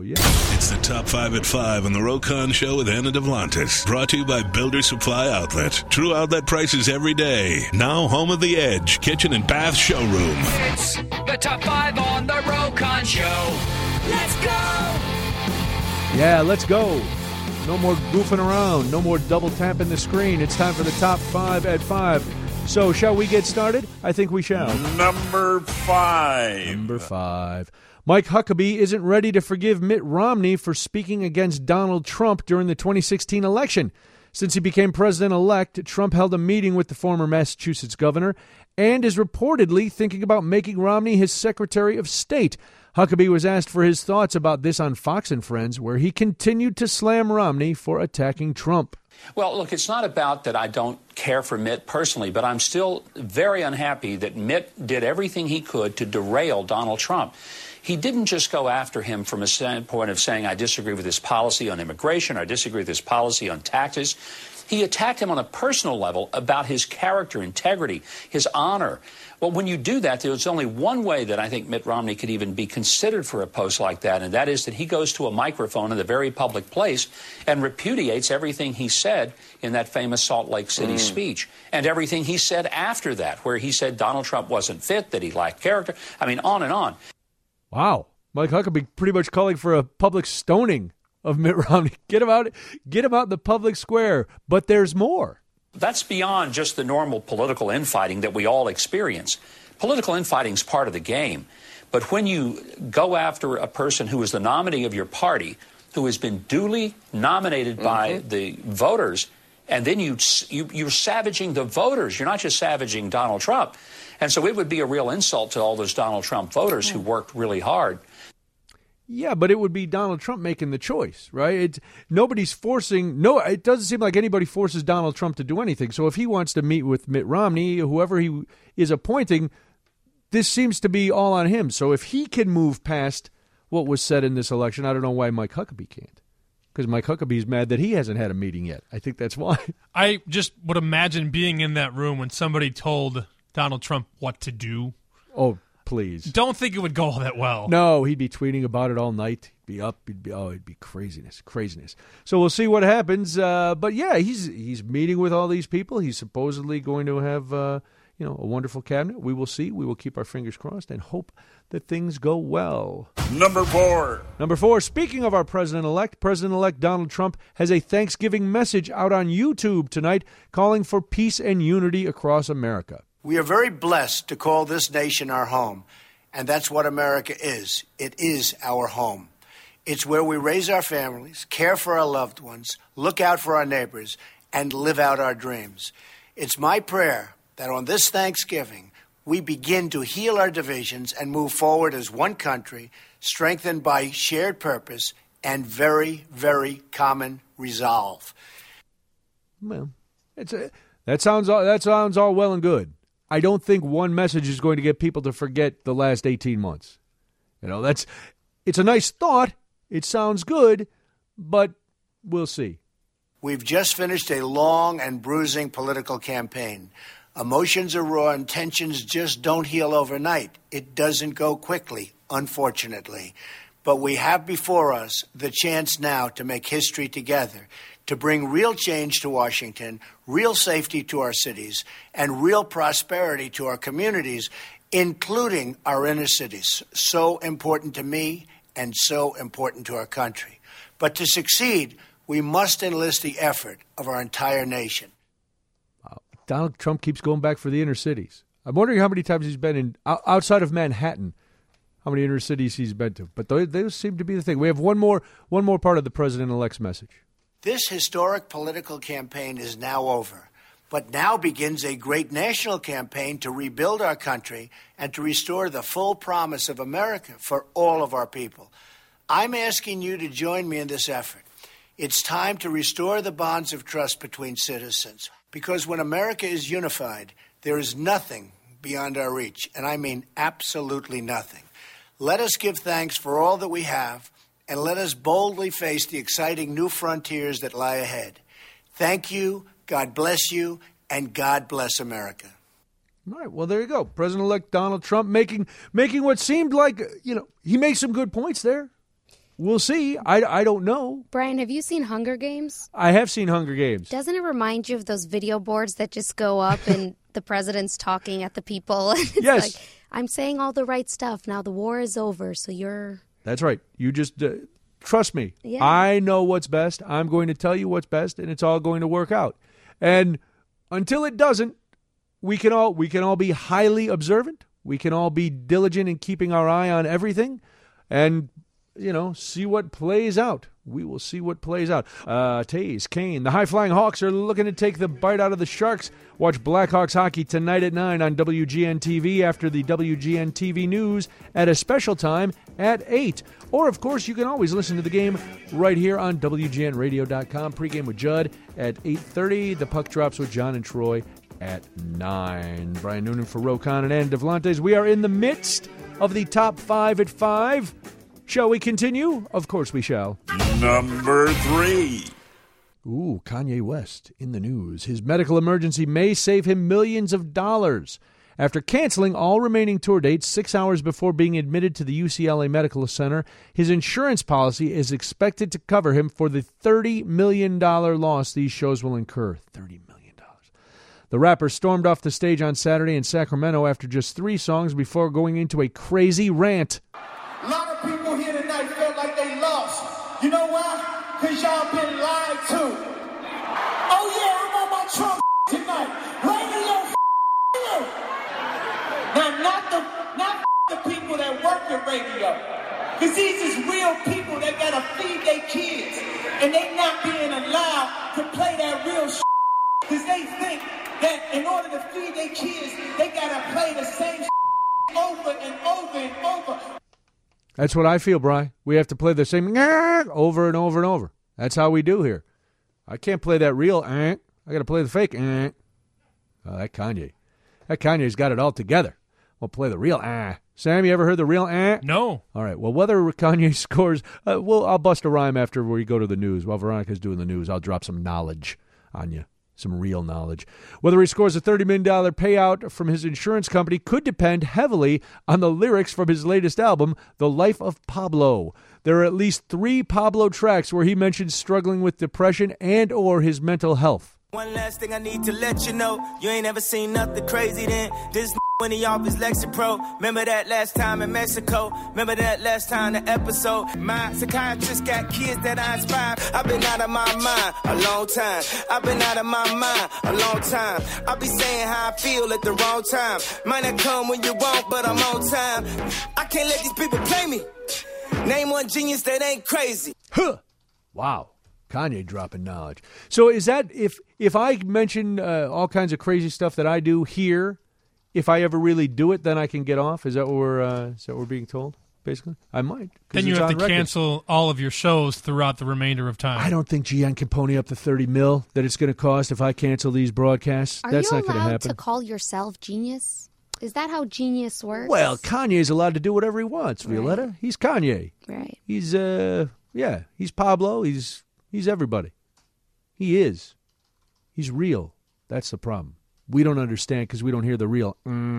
for you. It's the Top 5 at 5 on the Rokon Show with Anna Devlantis. Brought to you by Builder Supply Outlet. True outlet prices every day. Now home of The Edge, kitchen and bath showroom. It's the Top 5 on the Rokon Show. Let's go! Yeah, let's go. No more goofing around. No more double tapping the screen. It's time for the Top 5 at 5. So, shall we get started? I think we shall. Number 5. Number 5. Mike Huckabee isn't ready to forgive Mitt Romney for speaking against Donald Trump during the 2016 election. Since he became president-elect, Trump held a meeting with the former Massachusetts governor and is reportedly thinking about making Romney his Secretary of State. Huckabee was asked for his thoughts about this on Fox and Friends, where he continued to slam Romney for attacking Trump. Well, look, it's not about that I don't care for Mitt personally, but I'm still very unhappy that Mitt did everything he could to derail Donald Trump. He didn't just go after him from a standpoint of saying, I disagree with his policy on immigration, I disagree with his policy on taxes. He attacked him on a personal level about his character, integrity, his honor. Well, when you do that, there's only one way that I think Mitt Romney could even be considered for a post like that, and that is that he goes to a microphone in a very public place and repudiates everything he said in that famous Salt Lake City speech, and everything he said after that, where he said Donald Trump wasn't fit, that he lacked character. I mean, on and on. Wow. Mike Huckabee pretty much calling for a public stoning of Mitt Romney. Get him out in the public square. But there's more. That's beyond just the normal political infighting that we all experience. Political infighting is part of the game. But when you go after a person who is the nominee of your party, who has been duly nominated by the voters, and then you're savaging the voters. You're not just savaging Donald Trump. And so it would be a real insult to all those Donald Trump voters who worked really hard. Yeah, but it would be Donald Trump making the choice, right? Nobody's forcing. No, it doesn't seem like anybody forces Donald Trump to do anything. So if he wants to meet with Mitt Romney, whoever he is appointing, this seems to be all on him. So if he can move past what was said in this election, I don't know why Mike Huckabee can't. Because Mike Huckabee's mad that he hasn't had a meeting yet. I think that's why. I just would imagine being in that room when somebody told Donald Trump what to do. Oh, please. Don't think it would go all that well. No, he'd be tweeting about it all night. He'd be up. It'd be craziness. So we'll see what happens. But yeah, he's meeting with all these people. He's supposedly going to have a wonderful cabinet. We will see. We will keep our fingers crossed and hope that things go well. Number 4. Number 4, speaking of our President-elect Donald Trump has a Thanksgiving message out on YouTube tonight calling for peace and unity across America. We are very blessed to call this nation our home, and that's what America is. It is our home. It's where we raise our families, care for our loved ones, look out for our neighbors, and live out our dreams. It's my prayer that on this Thanksgiving, we begin to heal our divisions and move forward as one country, strengthened by shared purpose and very, very common resolve. Well, that sounds all well and good. I don't think one message is going to get people to forget the last 18 months. It's a nice thought. It sounds good, but we'll see. We've just finished a long and bruising political campaign. Emotions are raw and tensions just don't heal overnight. It doesn't go quickly, unfortunately. But we have before us the chance now to make history together, to bring real change to Washington, real safety to our cities, and real prosperity to our communities, including our inner cities. So important to me and so important to our country. But to succeed, we must enlist the effort of our entire nation. Donald Trump keeps going back for the inner cities. I'm wondering how many times he's been outside of Manhattan, how many inner cities he's been to. But those seem to be the thing. We have one more part of the president-elect's message. This historic political campaign is now over, but now begins a great national campaign to rebuild our country and to restore the full promise of America for all of our people. I'm asking you to join me in this effort. It's time to restore the bonds of trust between citizens, because when America is unified, there is nothing beyond our reach, and I mean absolutely nothing. Let us give thanks for all that we have, and let us boldly face the exciting new frontiers that lie ahead. Thank you, God bless you, and God bless America. All right, well, there you go. President-elect Donald Trump making what seemed like, he makes some good points there. we'll see. I don't know. Brian, have you seen Hunger Games? I have seen Hunger Games. Doesn't it remind you of those video boards that just go up and the president's talking at the people? It's yes. Like, I'm saying all the right stuff. Now the war is over, so you're... That's right. You just trust me. Yeah. I know what's best. I'm going to tell you what's best, and it's all going to work out. And until it doesn't, we can all be highly observant. We can all be diligent in keeping our eye on everything, and see what plays out. We will see what plays out. Taze, Kane, the high-flying Hawks are looking to take the bite out of the Sharks. Watch Blackhawks hockey tonight at 9 on WGN-TV after the WGN-TV news at a special time at 8. Or, of course, you can always listen to the game right here on WGNradio.com. Pre-game with Judd at 8:30. The puck drops with John and Troy at 9. Brian Noonan for Rokon and Ann Devlantes. We are in the midst of the top 5 at 5. Shall we continue? Of course we shall. Number 3. Ooh, Kanye West in the news. His medical emergency may save him millions of dollars. After canceling all remaining tour dates 6 hours before being admitted to the UCLA Medical Center, his insurance policy is expected to cover him for the $30 million loss these shows will incur. $30 million. The rapper stormed off the stage on Saturday in Sacramento after just 3 songs before going into a crazy rant. A lot of people here tonight felt like they lost. You know why? Because y'all been lied to. Oh yeah, I'm on my Trump tonight. Radio you. Now not the people that work at radio. Because these is real people that gotta feed their kids. And they not being allowed to play that real shit. Because they think that in order to feed their kids, they gotta play the same shit over and over and over. That's what I feel, Brian. We have to play the same over and over and over. That's how we do here. I can't play that real I got to play the fake Oh, that Kanye. That Kanye's got it all together. We'll play the real Sam, you ever heard the real No. All right. Well, whether Kanye scores, I'll bust a rhyme after we go to the news. While Veronica's doing the news, I'll drop some knowledge on you. Some real knowledge. Whether he scores a $30 million payout from his insurance company could depend heavily on the lyrics from his latest album, The Life of Pablo. There are at least 3 Pablo tracks where he mentions struggling with depression and or his mental health. One last thing I need to let you know, you ain't ever seen nothing crazy then. This when he off his Lexapro. Remember that last time in Mexico? Remember that last time the episode? My psychiatrist got kids that I inspire. I've been out of my mind a long time. I've been out of my mind a long time. I be saying how I feel at the wrong time. Might not come when you want, but I'm on time. I can't let these people play me. Name one genius that ain't crazy. Huh. Wow. Kanye dropping knowledge. So is that if I mention all kinds of crazy stuff that I do here, if I ever really do it, then I can get off? Is that what we're being told? Basically, I might. Then you have to cancel all of your shows throughout the remainder of time. I don't think GN can pony up the $30 million that it's going to cost if I cancel these broadcasts. Are That's you not going to happen. allowed to call yourself genius? Is that how genius works? Well, Kanye's allowed to do whatever he wants, Violetta. Right. He's Kanye. Right. He's he's Pablo. He's everybody. He is. He's real. That's the problem. We don't understand because we don't hear the real.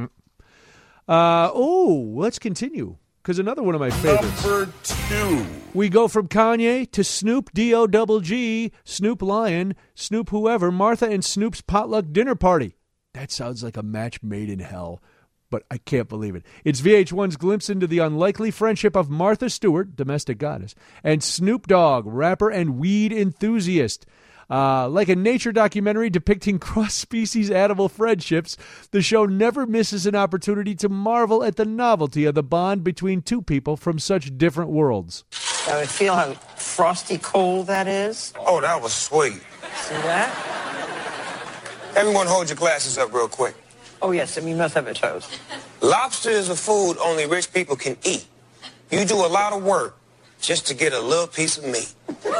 Let's continue. Because another one of my favorites. Number 2. We go from Kanye to Snoop D-O-double-G, Snoop Lion, Snoop whoever, Martha and Snoop's potluck dinner party. That sounds like a match made in hell, but I can't believe it. It's VH1's glimpse into the unlikely friendship of Martha Stewart, domestic goddess, and Snoop Dogg, rapper and weed enthusiast. Like a nature documentary depicting cross-species animal friendships, the show never misses an opportunity to marvel at the novelty of the bond between two people from such different worlds. I feel how frosty cold that is. Oh, that was sweet. See that? Everyone hold your glasses up real quick. Oh, yes, and you must have a toast. Lobster is a food only rich people can eat. You do a lot of work just to get a little piece of meat.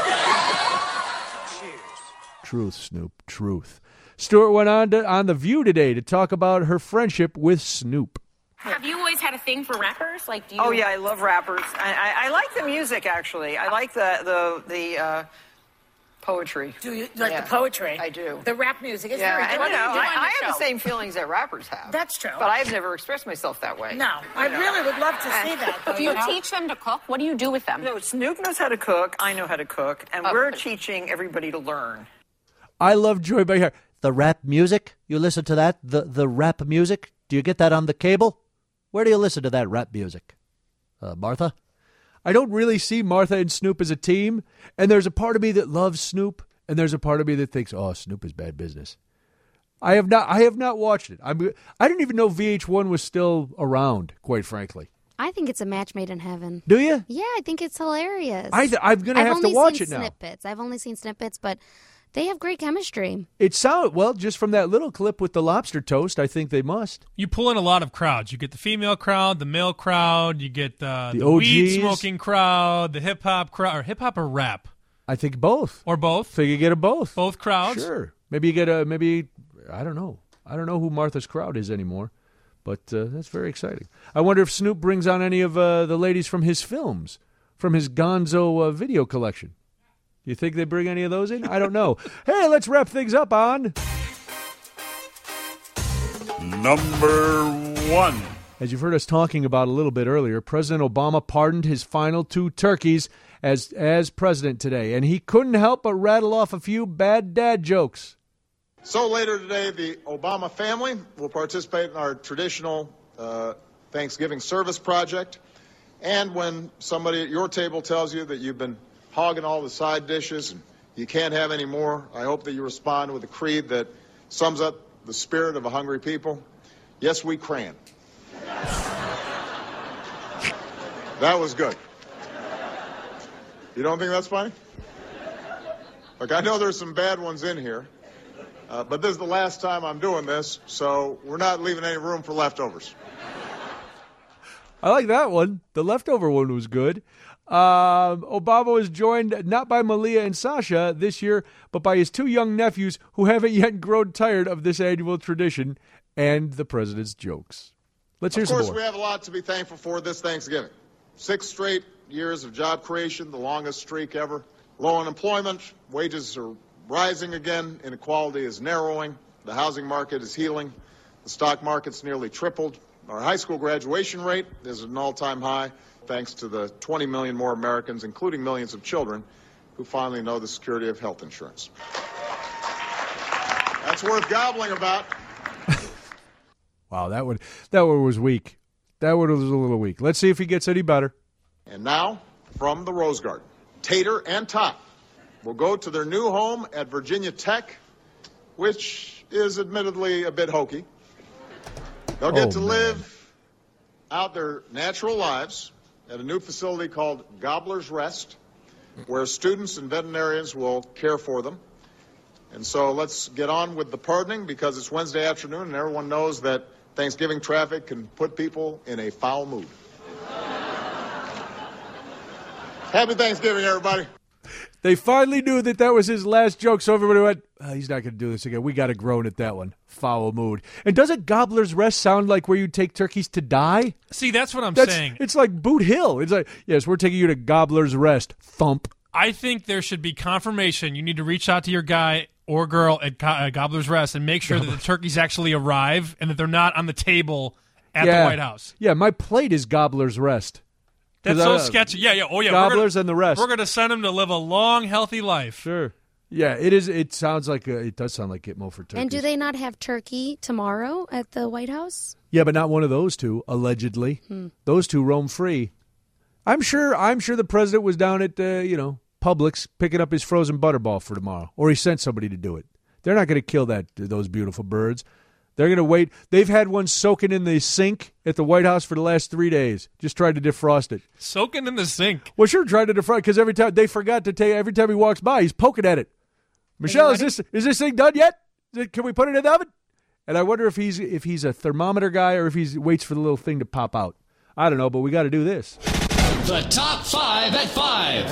Truth, Snoop, truth. Stewart went on The View today to talk about her friendship with Snoop. Have you always had a thing for rappers? Like, do you? Oh yeah, I love rappers. I like the music actually. I like the Poetry. Do you like the poetry? I do. The rap music. It's Yeah, very and good. I have the same feelings that rappers have. That's true. But I've never expressed myself that way. No, I really would love to see that. Though, Do you teach them to cook? What do you do with them? No, Snoop knows how to cook. I know how to cook. And we're teaching everybody to learn. I love Joy Behar. The rap music? You listen to that? The rap music? Do you get that on the cable? Where do you listen to that rap music? Martha? I don't really see Martha and Snoop as a team, and there's a part of me that loves Snoop, and there's a part of me that thinks, oh, Snoop is bad business. I have not watched it. I didn't even know VH1 was still around, quite frankly. I think it's a match made in heaven. Do you? Yeah, I think it's hilarious. I'm going to have to watch it now. I've only seen snippets, but they have great chemistry. It sounds, well, just from that little clip with the lobster toast, I think they must. You pull in a lot of crowds. You get the female crowd, the male crowd, you get the weed-smoking crowd, the hip-hop crowd, or hip-hop or rap? I think both. Or both? So you get a both. Both crowds? Sure. Maybe you get I don't know. I don't know who Martha's crowd is anymore, but that's very exciting. I wonder if Snoop brings on any of the ladies from his films, from his Gonzo video collection. You think they bring any of those in? I don't know. Hey, let's wrap things up on number 1. As you've heard us talking about a little bit earlier, President Obama pardoned his final 2 turkeys as president today, and he couldn't help but rattle off a few bad dad jokes. So later today, the Obama family will participate in our traditional Thanksgiving service project. And when somebody at your table tells you that you've been hogging all the side dishes and you can't have any more, I hope that you respond with a creed that sums up the spirit of a hungry people. Yes, we cran. That was good. You don't think that's funny? Look, I know there's some bad ones in here. But this is the last time I'm doing this, so we're not leaving any room for leftovers. I like that one. The leftover one was good. Obama was joined not by Malia and Sasha this year, but by his 2 young nephews who haven't yet grown tired of this annual tradition and the president's jokes. Let's hear some more. Of course, we have a lot to be thankful for this Thanksgiving. 6 straight years of job creation, the longest streak ever. Low unemployment, wages are rising again, inequality is narrowing, the housing market is healing, the stock market's nearly tripled, our high school graduation rate is at an all-time high, thanks to the 20 million more Americans, including millions of children, who finally know the security of health insurance. That's worth gobbling about. Wow, that one was weak. That one was a little weak. Let's see if he gets any better. And now, from the Rose Garden, Tater and Tot will go to their new home at Virginia Tech, which is admittedly a bit hokey. They'll get to live out their natural lives at a new facility called Gobbler's Rest, where students and veterinarians will care for them. And so let's get on with the pardoning, because it's Wednesday afternoon and everyone knows that Thanksgiving traffic can put people in a foul mood. Happy Thanksgiving, everybody. They finally knew that was his last joke, so everybody went, he's not going to do this again. We got to groan at that one. Foul mood. And doesn't Gobbler's Rest sound like where you take turkeys to die? See, that's what I'm saying. It's like Boot Hill. It's like, yes, we're taking you to Gobbler's Rest. Thump. I think there should be confirmation. You need to reach out to your guy or girl at Gobbler's Rest and make sure that the turkeys actually arrive and that they're not on the table at the White House. Yeah, my plate is Gobbler's Rest. That's so sketchy. Yeah. Oh, yeah. Gobblers and the rest. We're going to send them to live a long, healthy life. Sure. Yeah, it is. It sounds like it does sound like Gitmo for turkeys. And do they not have turkey tomorrow at the White House? Yeah, but not one of those 2, allegedly. Those 2 roam free. I'm sure the president was down at Publix picking up his frozen butterball for tomorrow, or he sent somebody to do it. They're not going to kill those beautiful birds. They're going to wait. They've had one soaking in the sink at the White House for the last 3 days. Just tried to defrost it. Soaking in the sink? Well, sure, tried to defrost because every time he walks by, he's poking at it. Michelle, is this thing done yet? Can we put it in the oven? And I wonder if he's a thermometer guy or if he waits for the little thing to pop out. I don't know, but we got to do this. The top 5 at 5.